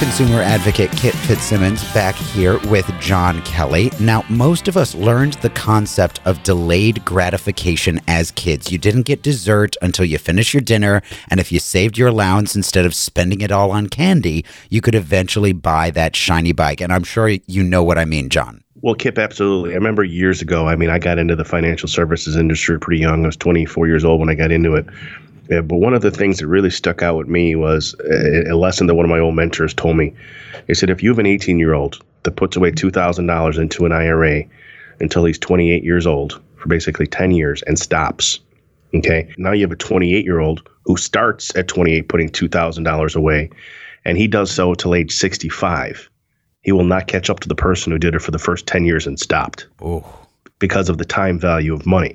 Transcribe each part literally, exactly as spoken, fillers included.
Consumer advocate Kit Fitzsimmons back here with John Kelly. Now, most of us learned the concept of delayed gratification as kids. You didn't get dessert until you finished your dinner, and if you saved your allowance instead of spending it all on candy, you could eventually buy that shiny bike. And I'm sure you know what I mean, John. Well, Kip, absolutely. I remember years ago, I mean, I got into the financial services industry pretty young. I was twenty-four years old when I got into it. Yeah, but one of the things that really stuck out with me was a, a lesson that one of my old mentors told me. He said, if you have an eighteen-year-old that puts away two thousand dollars into an I R A until he's twenty-eight years old for basically ten years and stops, okay, now you have a twenty-eight-year-old who starts at twenty-eight putting two thousand dollars away, and he does so till age sixty-five. He will not catch up to the person who did it for the first ten years and stopped. Oh. Because of the time value of money.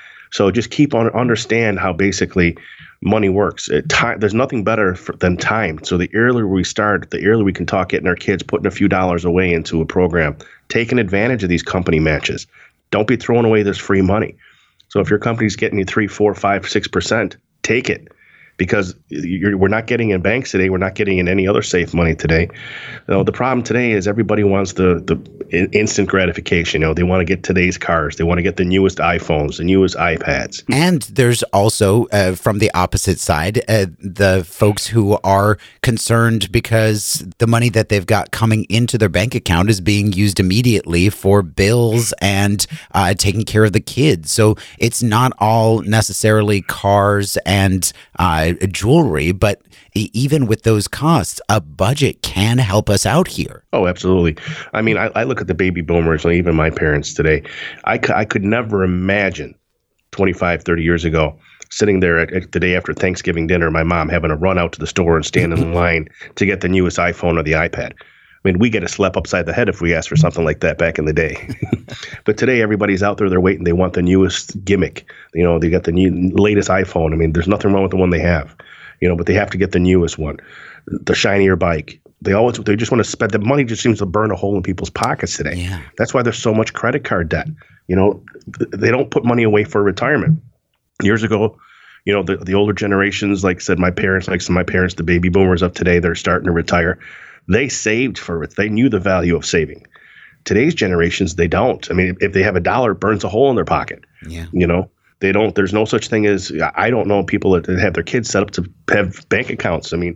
So just keep on understand how basically money works. It, time, there's nothing better for, than time. So the earlier we start, the earlier we can talk getting our kids putting a few dollars away into a program, taking advantage of these company matches. Don't be throwing away this free money. So if your company's getting you three, four, five, six percent, take it. Because you're, we're not getting in banks today. We're not getting in any other safe money today. You know, the problem today is everybody wants the, the instant gratification. You know, they want to get today's cars. They want to get the newest iPhones, the newest iPads. And there's also, uh, from the opposite side, uh, the folks who are concerned because the money that they've got coming into their bank account is being used immediately for bills and uh, taking care of the kids. So it's not all necessarily cars and uh, jewelry, but even with those costs, a budget can help us out here. Oh, absolutely. I mean, I, I look at the baby boomers and even my parents today. I, c- I could never imagine twenty-five, thirty years ago sitting there at, at the day after Thanksgiving dinner, my mom having to run out to the store and stand in line to get the newest iPhone or the iPad. I mean, we get a slap upside the head if we ask for something like that back in the day. But today, everybody's out there, they're waiting. They want the newest gimmick. You know, they got the new, latest iPhone. I mean, there's nothing wrong with the one they have, you know, but they have to get the newest one, the shinier bike. They always, they just want to spend, the money just seems to burn a hole in people's pockets today. Yeah. That's why there's so much credit card debt. You know, they don't put money away for retirement. Years ago, you know, the, the older generations, like I said, my parents, like some of my parents, the baby boomers of today, they're starting to retire. They saved for it. They knew the value of saving. Today's generations, they don't. I mean, if they have a dollar, it burns a hole in their pocket. Yeah. You know, they don't. There's no such thing as, I don't know people that have their kids set up to have bank accounts. I mean,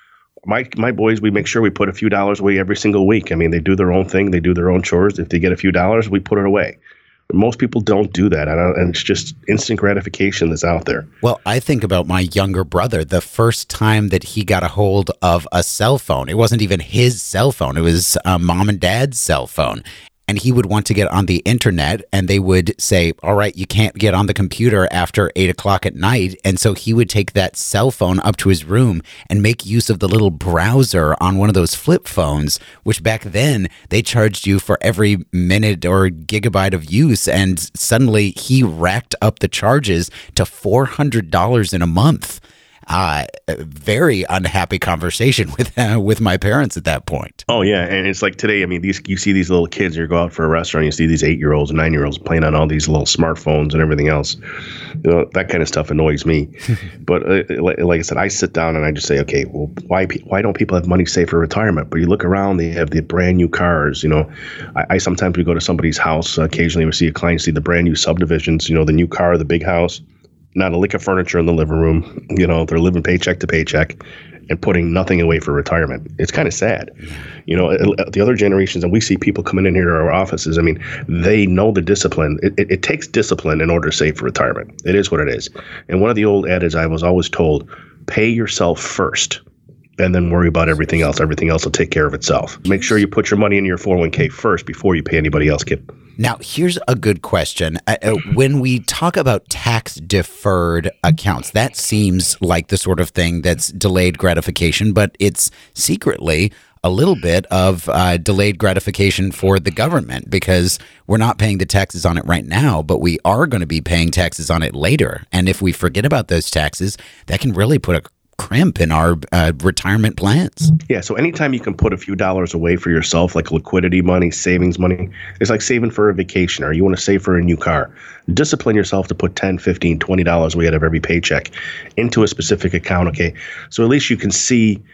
my my boys, we make sure we put a few dollars away every single week. I mean, they do their own thing. They do their own chores. If they get a few dollars, we put it away. But most people don't do that, and it's just instant gratification that's out there. Well, I think about my younger brother, the first time that he got a hold of a cell phone. It wasn't even his cell phone. It was uh, mom and dad's cell phone. And he would want to get on the internet, and they would say, all right, you can't get on the computer after eight o'clock at night. And so he would take that cell phone up to his room and make use of the little browser on one of those flip phones, which back then they charged you for every minute or gigabyte of use. And suddenly he racked up the charges to four hundred dollars in a month. Uh, very unhappy conversation with uh, with my parents at that point. Oh yeah, and it's like today. I mean, these you see these little kids. You go out for a restaurant, you see these eight year olds and nine year olds playing on all these little smartphones and everything else. You know, that kind of stuff annoys me. But uh, like, like I said, I sit down and I just say, okay, well, why why don't people have money saved for retirement? But you look around, they have the brand new cars. You know, I, I sometimes we go to somebody's house. Uh, occasionally, we see a client see the brand new subdivisions. You know, the new car, the big house. Not a lick of furniture in the living room. You know, they're living paycheck to paycheck and putting nothing away for retirement. It's kind of sad. You know, the other generations, and we see people coming in here to our offices, I mean, they know the discipline. It, it, it takes discipline in order to save for retirement. It is what it is. And one of the old adages I was always told, pay yourself first and then worry about everything else. Everything else will take care of itself. Make sure you put your money in your four oh one k first before you pay anybody else, Kip. Now, here's a good question. Uh, when we talk about tax-deferred accounts, that seems like the sort of thing that's delayed gratification, but it's secretly a little bit of uh, delayed gratification for the government because we're not paying the taxes on it right now, but we are going to be paying taxes on it later. And if we forget about those taxes, that can really put a crimp in our uh, retirement plans. Yeah, so anytime you can put a few dollars away for yourself, like liquidity money, savings money, it's like saving for a vacation or you want to save for a new car. Discipline yourself to put ten, fifteen, twenty dollars away out of every paycheck into a specific account, okay? So at least you can see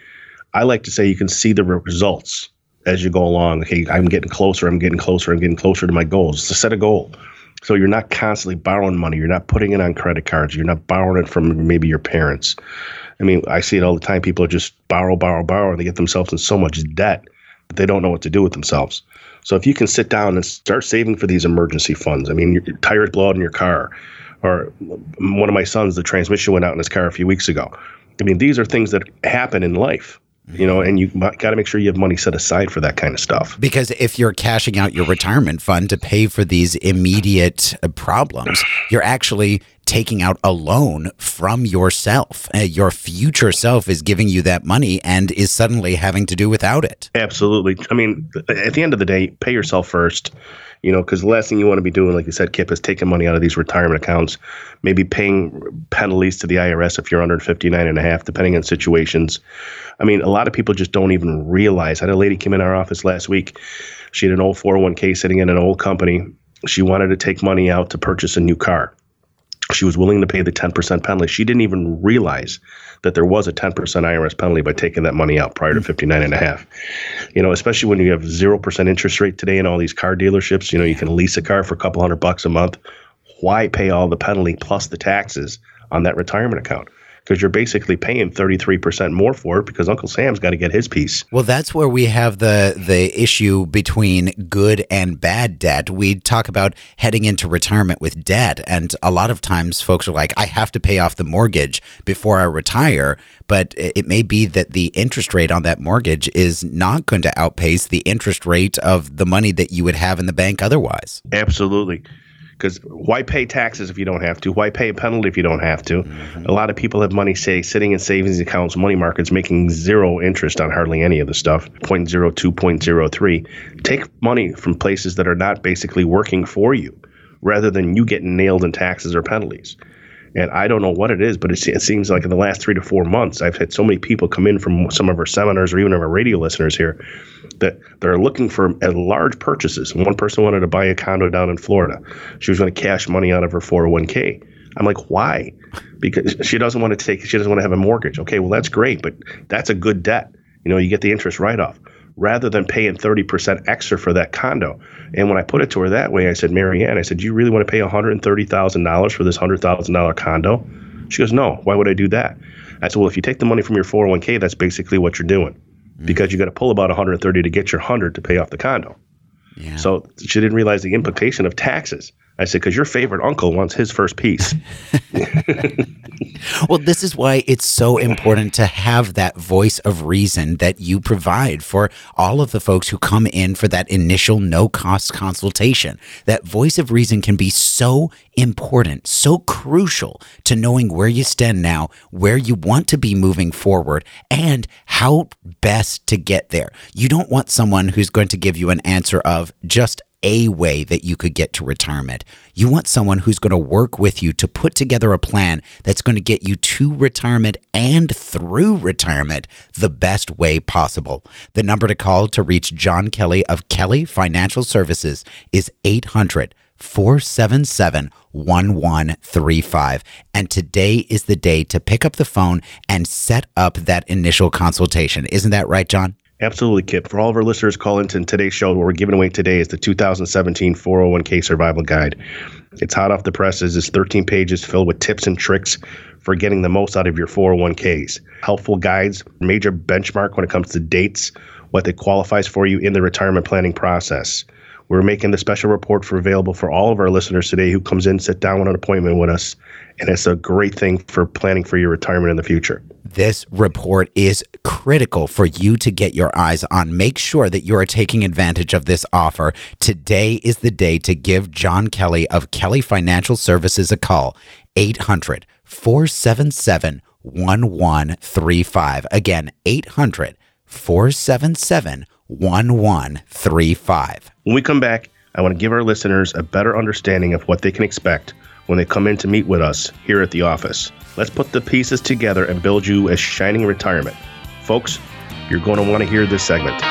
I like to say you can see the results as you go along. Okay, I'm getting closer, I'm getting closer, I'm getting closer to my goals. It's a set a goal. So you're not constantly borrowing money. You're not putting it on credit cards. You're not borrowing it from maybe your parents. I mean, I see it all the time. People just borrow, borrow, borrow, and they get themselves in so much debt that they don't know what to do with themselves. So if you can sit down and start saving for these emergency funds, I mean, your tires blow out in your car, or one of my sons, the transmission went out in his car a few weeks ago. I mean, these are things that happen in life. You know, and you got to make sure you have money set aside for that kind of stuff. Because if you're cashing out your retirement fund to pay for these immediate problems, you're actually taking out a loan from yourself. Uh, your future self is giving you that money and is suddenly having to do without it. Absolutely. I mean, at the end of the day, pay yourself first. You know, because the last thing you want to be doing, like you said, Kip, is taking money out of these retirement accounts, maybe paying penalties to the I R S if you're under fifty-nine and a half, depending on situations. I mean, a lot of people just don't even realize. I had a lady come in our office last week. She had an old four oh one k sitting in an old company. She wanted to take money out to purchase a new car. She was willing to pay the ten percent penalty. She didn't even realize that there was a ten percent I R S penalty by taking that money out prior to fifty-nine and a half. You know, especially when you have zero percent interest rate today in all these car dealerships, you know, you can lease a car for a couple hundred bucks a month. Why pay all the penalty plus the taxes on that retirement account? Because you're basically paying thirty-three percent more for it because Uncle Sam's got to get his piece. Well, that's where we have the the issue between good and bad debt. We talk about heading into retirement with debt, and a lot of times folks are like, I have to pay off the mortgage before I retire, but it may be that the interest rate on that mortgage is not going to outpace the interest rate of the money that you would have in the bank otherwise. Absolutely. Because why pay taxes if you don't have to? Why pay a penalty if you don't have to? Mm-hmm. A lot of people have money, say, sitting in savings accounts, money markets, making zero interest on hardly any of the stuff, zero point zero two, zero point zero three. Take money from places that are not basically working for you, rather than you getting nailed in taxes or penalties. And I don't know what it is, but it, it seems like in the last three to four months, I've had so many people come in from some of our seminars or even of our radio listeners here that they're looking for large purchases. One person wanted to buy a condo down in Florida. She was going to cash money out of her four oh one k. I'm like, why? Because she doesn't want to take, she doesn't want to have a mortgage. Okay, well, that's great, but that's a good debt. You know, you get the interest write-off rather than paying thirty percent extra for that condo. And when I put it to her that way, I said, Mary Ann, I said, do you really want to pay one hundred thirty thousand dollars for this one hundred thousand dollars condo? She goes, no, why would I do that? I said, well, if you take the money from your four oh one k, that's basically what you're doing mm-hmm. because you got to pull about one hundred thirty to get your one hundred to pay off the condo. Yeah. So she didn't realize the implication of taxes. I said, because your favorite uncle wants his first piece. Well, this is why it's so important to have that voice of reason that you provide for all of the folks who come in for that initial no-cost consultation. That voice of reason can be so important, so crucial to knowing where you stand now, where you want to be moving forward, and how best to get there. You don't want someone who's going to give you an answer of just a way that you could get to retirement. You want someone who's going to work with you to put together a plan that's going to get you to retirement and through retirement the best way possible. The number to call to reach John Kelly of Kelly Financial Services is eight hundred, four seven seven, one one three five. And today is the day to pick up the phone and set up that initial consultation. Isn't that right, John? Absolutely, Kip. For all of our listeners, call into today's show. What we're giving away today is the two thousand seventeen four oh one k Survival Guide. It's hot off the presses. It's thirteen pages filled with tips and tricks for getting the most out of your four oh one k's. Helpful guides, major benchmark when it comes to dates, what that qualifies for you in the retirement planning process. We're making the special report for available for all of our listeners today who comes in, sit down with an appointment with us, and it's a great thing for planning for your retirement in the future. This report is critical for you to get your eyes on. Make sure that you are taking advantage of this offer. Today is the day to give John Kelly of Kelly Financial Services a call. eight hundred, four seven seven, one one three five. Again, eight hundred, four seven seven, one one three five. When we come back, I want to give our listeners a better understanding of what they can expect when they come in to meet with us here at the office. Let's put the pieces together and build you a shining retirement. Folks, you're going to want to hear this segment.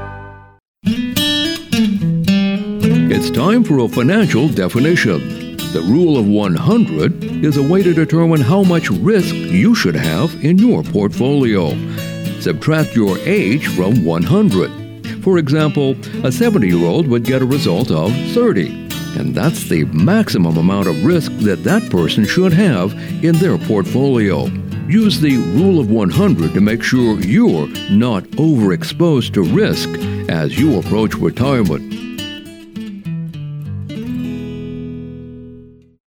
It's time for a financial definition. The rule of one hundred is a way to determine how much risk you should have in your portfolio. Subtract your age from one hundred. For example, a seventy-year-old would get a result of thirty, and that's the maximum amount of risk that that person should have in their portfolio. Use the rule of one hundred to make sure you're not overexposed to risk as you approach retirement.